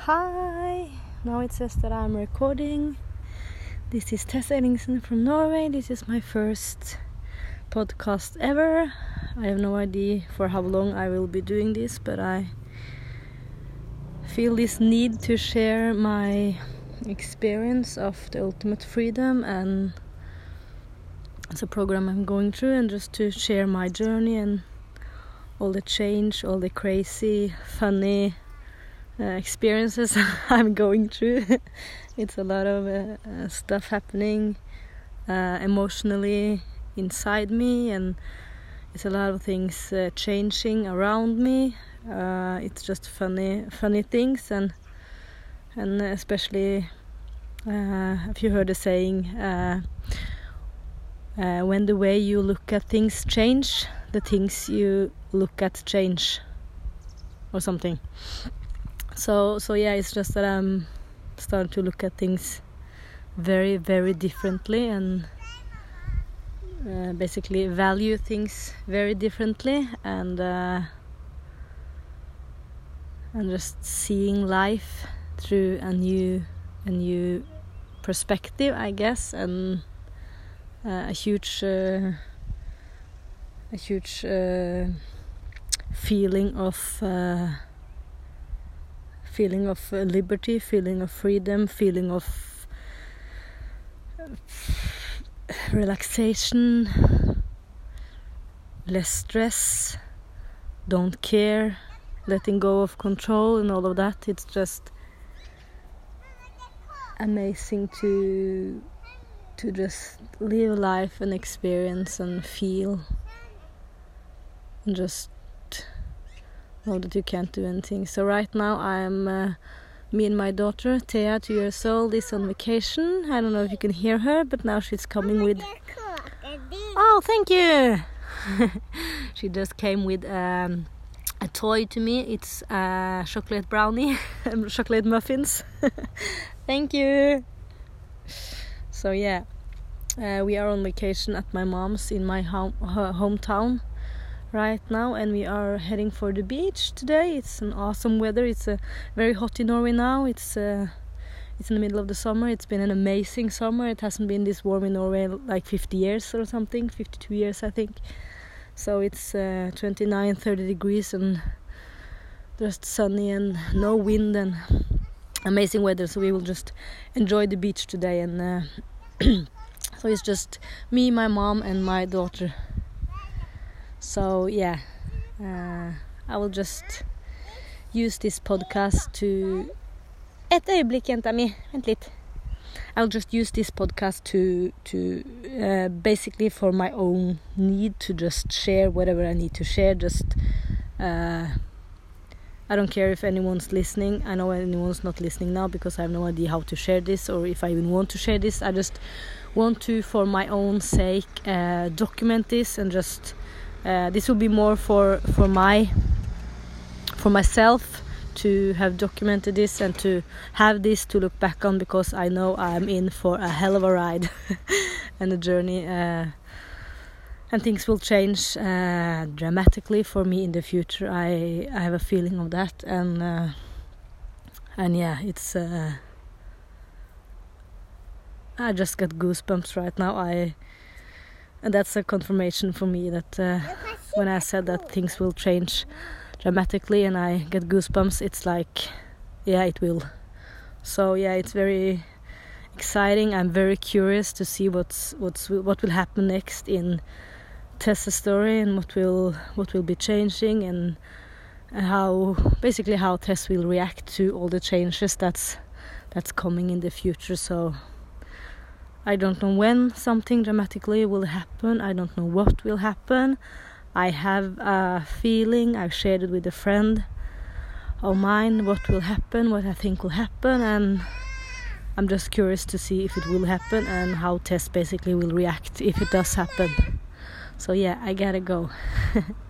Hi, now it says that I'm recording. This is Tess Ellingsen from Norway. This is my first podcast ever. I have no idea for how long I will be doing this, but I feel this need to share my experience of the ultimate freedom, and it's a program I'm going through, and just to share my journey and all the change, all the crazy, funny experiences I'm going through. It's a lot of stuff happening emotionally inside me, and it's a lot of things changing around me. It's just funny things, and especially have you heard the saying, when the way you look at things change, the things you look at change, or something. So yeah, it's just that I'm starting to look at things very, very differently, and basically value things very differently, and just seeing life through a new perspective, I guess, and a huge feeling of liberty, feeling of freedom, feeling of relaxation, less stress, don't care, letting go of control, and all of that. It's just amazing to just live life and experience and feel, and just know that you can't do anything. So right now me and my daughter Thea, 2 years old, is on vacation. I don't know if you can hear her, but now she's coming with... Oh, thank you! She just came with a toy to me. It's a chocolate brownie, chocolate muffins. Thank you! So yeah, we are on vacation at my mom's in my hometown right now, and we are heading for the beach today. It's an awesome weather. It's very hot in Norway now. It's in the middle of the summer. It's been an amazing summer. It hasn't been this warm in Norway like 50 years or something, 52 years I think. So it's 29-30 degrees and just sunny and no wind and amazing weather. So we will just enjoy the beach today, and so it's just me, my mom and my daughter. So yeah, I will just use this podcast to... Et øyeblikk, jenta mi. Vent litt. I'll just use this podcast to basically for my own need to just share whatever I need to share. Just I don't care if anyone's listening. I know anyone's not listening now because I have no idea how to share this, or if I even want to share this. I just want to, for my own sake, document this, and just this will be more for myself to have documented this, and to have this to look back on, because I know I'm in for a hell of a ride and a journey, and things will change dramatically for me in the future. I have a feeling of that, and yeah, it's I just got goosebumps right now. And that's a confirmation for me that when I said that things will change dramatically and I get goosebumps, it's like, yeah, it will. So yeah, it's very exciting. I'm very curious to see what will happen next in Tessa's story, and what will be changing, and how Tess will react to all the changes that's coming in the future. So I don't know when something dramatically will happen. I don't know what will happen. I have a feeling. I've shared it with a friend of mine what will happen, what I think will happen, and I'm just curious to see if it will happen and how Tess basically will react if it does happen. So yeah, I gotta go.